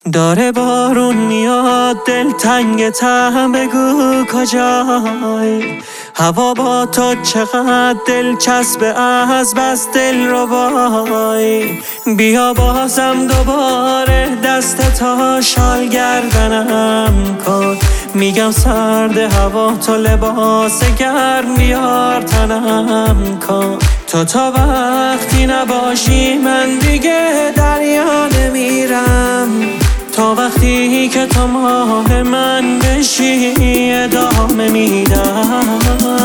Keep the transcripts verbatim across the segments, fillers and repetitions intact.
داره بارون میاد دل تنگ تم، بگو کجای؟ هوا با تو چقدر دلچسبه، از بس دل رو وای. بیا بازم دوباره دست تا شال گردنم کن، میگم سرد هوا تو لباس گرم بیار تنم کن. تو تا وقتی نباشی من دیگه دریا نمیرم، تا وقتی که تو ماه من بشی ادامه میدم.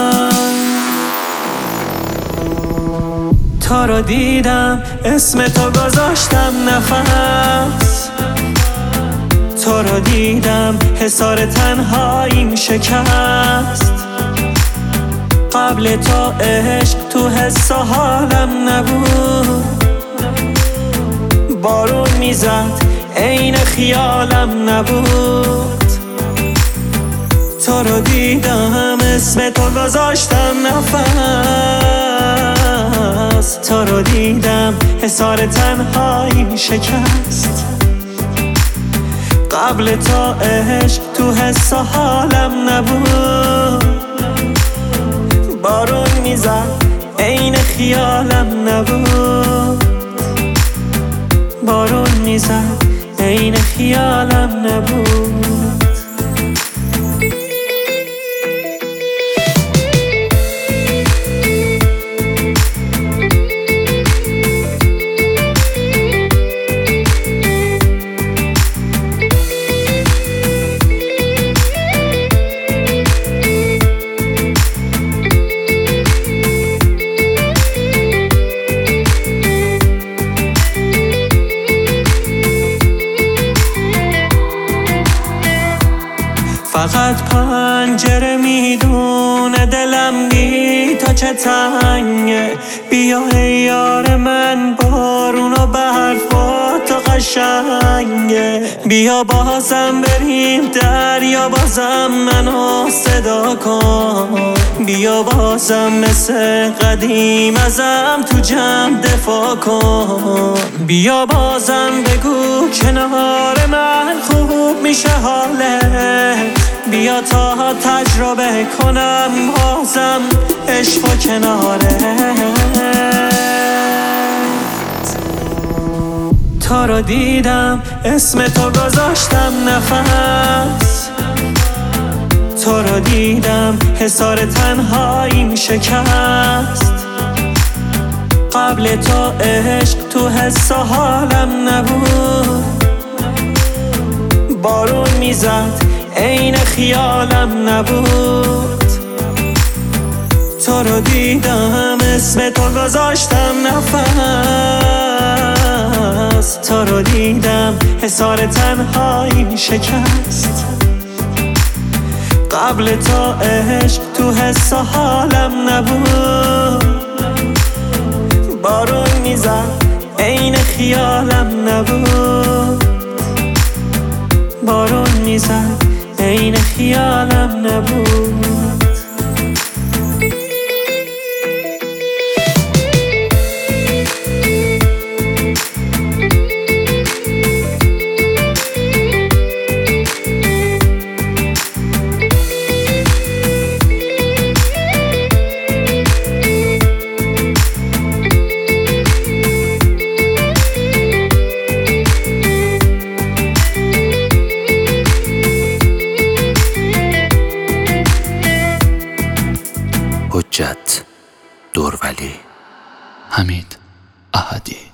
تو رو دیدم اسم تو گذاشتم نفس، تو رو دیدم حصار تنهاییم شکست. قبل تو عشق تو حس و حالم نبود، بارون میزد عین خیالم نبود. تو رو دیدم اسم تو گذاشتم نفس، تو رو دیدم حصار تنهاییم شکست. قبل تو عشق تو حس و حالم نبود، بارون میزد عین خیالم نبود. بارون میزد عین خیالم نبود. فقط پنجره میدونه دلم بی تا چه تنگه. بیا ای یار من بارون و برفات و قشنگه. بیا بازم بریم دریا، بازم منو صدا کن. بیا بازم مثل قدیم ازم تو جمع دفاع کن. بیا بازم بگو کنار من خوب میشه حالت. بیا تا تجربه کنم بازم عشق و کنارت. تو رو دیدم اسم تو گذاشتم نفس، تو رو دیدم حصار تنهاییم شکست. قبل تو عشق تو حس و حالم نبود، بارون میزد عین خیالم نبود. تو رو دیدم اسم تو گذاشتم نفس، تو رو دیدم حصار تنهاییم شکست. قبل تو عشق تو حس و حالم نبود، بارون میزد عین خیالم نبود. بارون میزد عین خیالم نبود. حجت دورولی، حمید احدی.